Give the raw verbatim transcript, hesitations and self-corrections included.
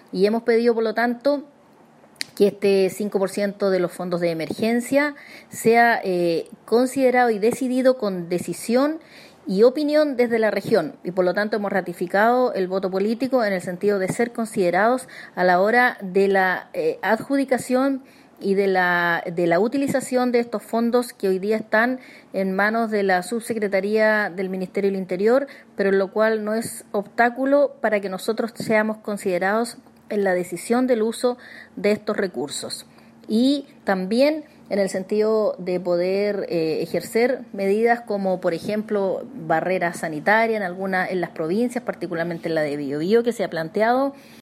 y hemos pedido, por lo tanto, que este cinco por ciento de los fondos de emergencia sea eh, considerado y decidido con decisión y opinión desde la región, y por lo tanto hemos ratificado el voto político en el sentido de ser considerados a la hora de la eh, adjudicación y de la de la utilización de estos fondos que hoy día están en manos de la Subsecretaría del Ministerio del Interior, pero lo cual no es obstáculo para que nosotros seamos considerados en la decisión del uso de estos recursos. Y también en el sentido de poder eh, ejercer medidas como, por ejemplo, barreras sanitarias en algunas en las provincias, particularmente en la de Biobío, que se ha planteado,